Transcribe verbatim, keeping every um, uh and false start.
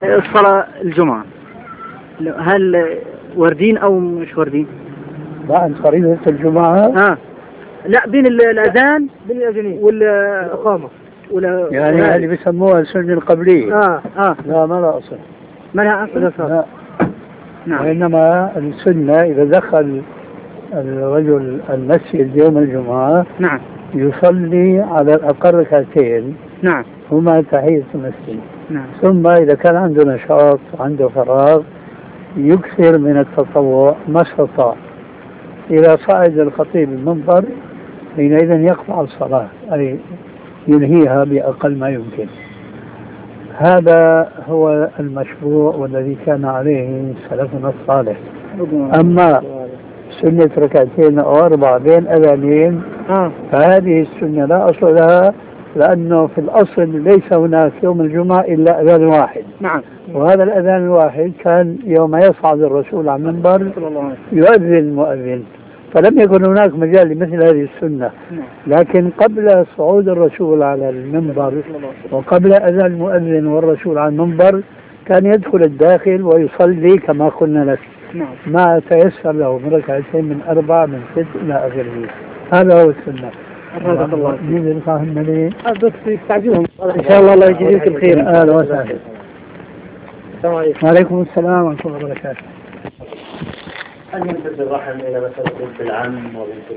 الصلاة الجمعة هل وردين أو مش وردين؟ بعد فريضة الجمعة آه. لا بين الأذان بين الأذانين والإقامة ولا يعني هذه بيسموها السنة القبلية. آه آه لا ما لها أصل. ما لها أصل. لا. نعم. وإنما السنة إذا دخل الرجل المسجد يوم الجمعة نعم يصلي على الأقل ركعتين. نعم. هما تحية المسجد. نعم. ثم إذا كان عنده نشاط وعنده فراغ يكثر من التطوع ما استطاع. إذا صعد الخطيب المنبر حينئذ يقطع الصلاة أي ينهيها بأقل ما يمكن. هذا هو المشروع والذي كان عليه سلفنا الصالح. أما سنة ركعتين أو أربع بين أذانين آه. فهذه السنة لا أصل لها، لأنه في الأصل ليس هناك يوم الجمعة إلا أذان واحد. نعم. وهذا الأذان الواحد كان يوم يصعد الرسول على المنبر يؤذن المؤذن، فلم يكن هناك مجال لمثل هذه السنة. لكن قبل صعود الرسول على المنبر وقبل أذان المؤذن والرسول على المنبر كان يدخل الداخل ويصلي كما قلنا لك ما تيسر له من ركعتين من أربع من ست إلى آخره. هذا هو السنة. أفادك الله. مين اللي فاهم لي؟ بس يستعجلهم إن شاء الله. الله يجزيك الخير. أهلا وسهلا. السلام عليكم. وعليكم السلام ورحمة الله وبركاته. هل يمتد الرحم إلى مثلا بنت العم وبنت